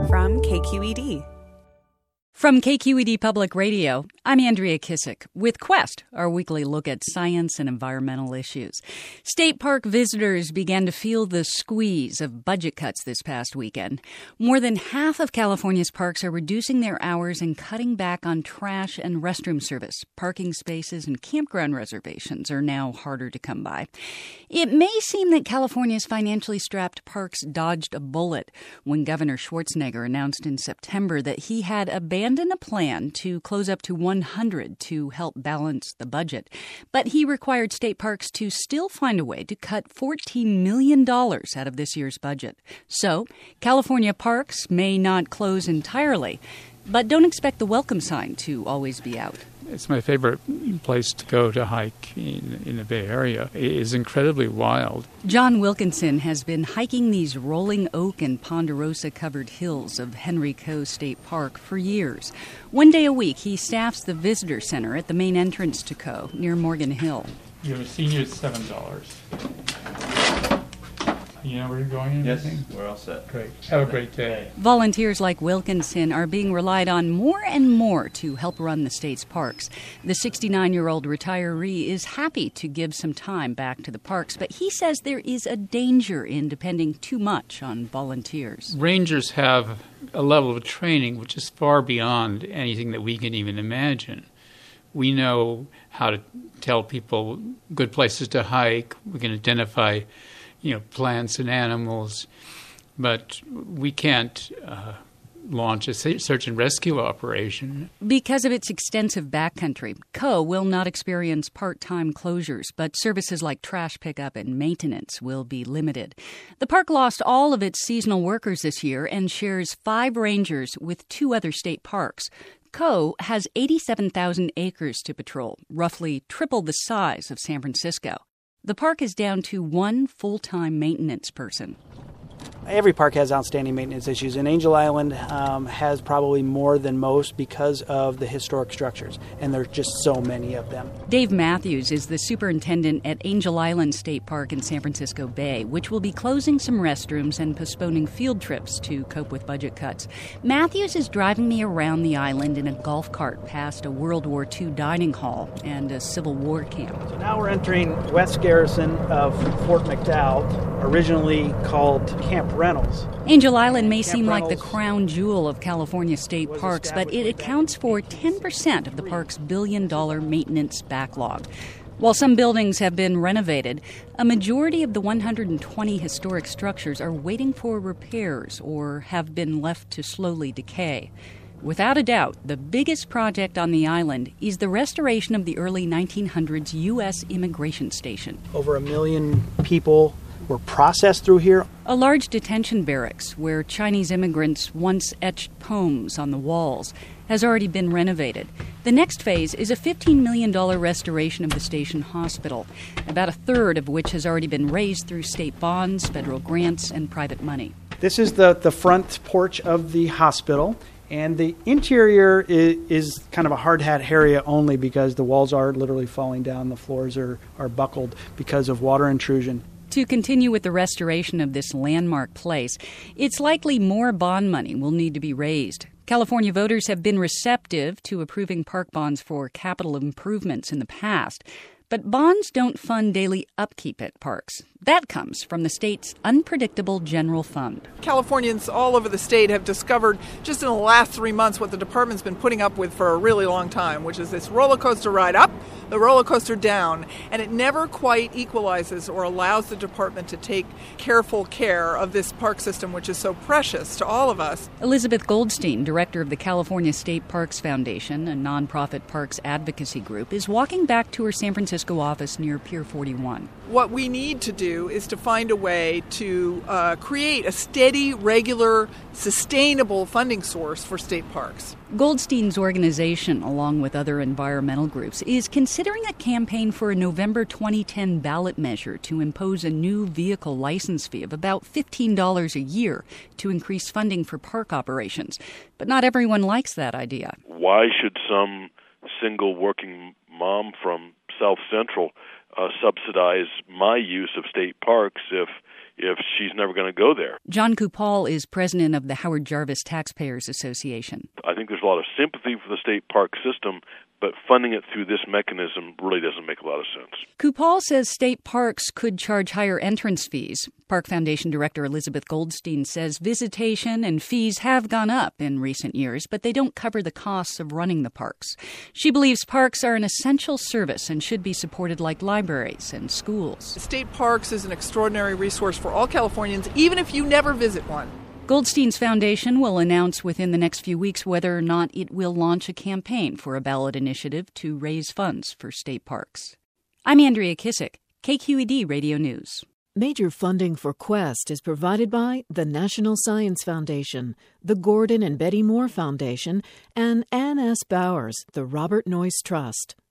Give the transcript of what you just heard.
from KQED. From KQED Public Radio, I'm Andrea Kissick with Quest, our weekly look at science and environmental issues. State park visitors began to feel the squeeze of budget cuts this past weekend. More than half of California's parks are reducing their hours and cutting back on trash and restroom service. Parking spaces and campground reservations are now harder to come by. It may seem that California's financially strapped parks dodged a bullet when Governor Schwarzenegger announced in September that he had abandoned a plan to close up to 100 to help balance the budget. But he required state parks to still find a way to cut $14 million out of this year's budget. So, California parks may not close entirely, but don't expect the welcome sign to always be out. It's my favorite place to go to hike in the Bay Area. It is incredibly wild. John Wilkinson has been hiking these rolling oak and ponderosa-covered hills of Henry Coe State Park for years. One day a week, he staffs the visitor center at the main entrance to Coe, near Morgan Hill. You're a senior at $7. You know where you're going and everything? Yes, we're all set. Great. Have a great day. Volunteers like Wilkinson are being relied on more and more to help run the state's parks. The 69-year-old retiree is happy to give some time back to the parks, but he says there is a danger in depending too much on volunteers. Rangers have a level of training which is far beyond anything that we can even imagine. We know how to tell people good places to hike. We can identify plants and animals, but we can't launch a search and rescue operation. Because of its extensive backcountry, Coe will not experience part-time closures, but services like trash pickup and maintenance will be limited. The park lost all of its seasonal workers this year and shares 5 rangers with 2 other state parks. Coe has 87,000 acres to patrol, roughly triple the size of San Francisco. The park is down to 1 full-time maintenance person. Every park has outstanding maintenance issues, and Angel Island has probably more than most because of the historic structures, and there's just so many of them. Dave Matthews is the superintendent at Angel Island State Park in San Francisco Bay, which will be closing some restrooms and postponing field trips to cope with budget cuts. Matthews is driving me around the island in a golf cart past a World War II dining hall and a Civil War camp. So now we're entering West Garrison of Fort McDowell, originally called Camp Reynolds. Angel Island may seem like the crown jewel of California state parks, but it accounts for 10% of the park's billion-dollar maintenance backlog. While some buildings have been renovated, a majority of the 120 historic structures are waiting for repairs or have been left to slowly decay. Without a doubt, the biggest project on the island is the restoration of the early 1900s U.S. immigration station. Over 1 million people were processed through here. A large detention barracks where Chinese immigrants once etched poems on the walls has already been renovated. The next phase is a $15 million restoration of the station hospital, about a third of which has already been raised through state bonds, federal grants, and private money. This is the front porch of the hospital, and the interior is kind of a hard hat area only because the walls are literally falling down, the floors are buckled because of water intrusion. To continue with the restoration of this landmark place, it's likely more bond money will need to be raised. California voters have been receptive to approving park bonds for capital improvements in the past, but bonds don't fund daily upkeep at parks. That comes from the state's unpredictable general fund. Californians all over the state have discovered just in the last 3 months what the department's been putting up with for a really long time, which is this roller coaster ride up, the roller coaster down, and it never quite equalizes or allows the department to take careful care of this park system, which is so precious to all of us. Elizabeth Goldstein, director of the California State Parks Foundation, a nonprofit parks advocacy group, is walking back to her San Francisco office near Pier 41. What we need to do is to find a way to create a steady, regular, sustainable funding source for state parks. Goldstein's organization, along with other environmental groups, is considering a campaign for a November 2010 ballot measure to impose a new vehicle license fee of about $15 a year to increase funding for park operations. But not everyone likes that idea. Why should some single working mom from South Central subsidize my use of state parks if if she's never going to go there. John Kupal is president of the Howard Jarvis Taxpayers Association. I think there's a lot of sympathy for the state park system, but funding it through this mechanism really doesn't make a lot of sense. Kupal says state parks could charge higher entrance fees. Park Foundation Director Elizabeth Goldstein says visitation and fees have gone up in recent years, but they don't cover the costs of running the parks. She believes parks are an essential service and should be supported like libraries and schools. State parks is an extraordinary resource for all Californians, even if you never visit one. Goldstein's foundation will announce within the next few weeks whether or not it will launch a campaign for a ballot initiative to raise funds for state parks. I'm Andrea Kissick, KQED Radio News. Major funding for Quest is provided by the National Science Foundation, the Gordon and Betty Moore Foundation, and Ann S. Bowers, the Robert Noyce Trust.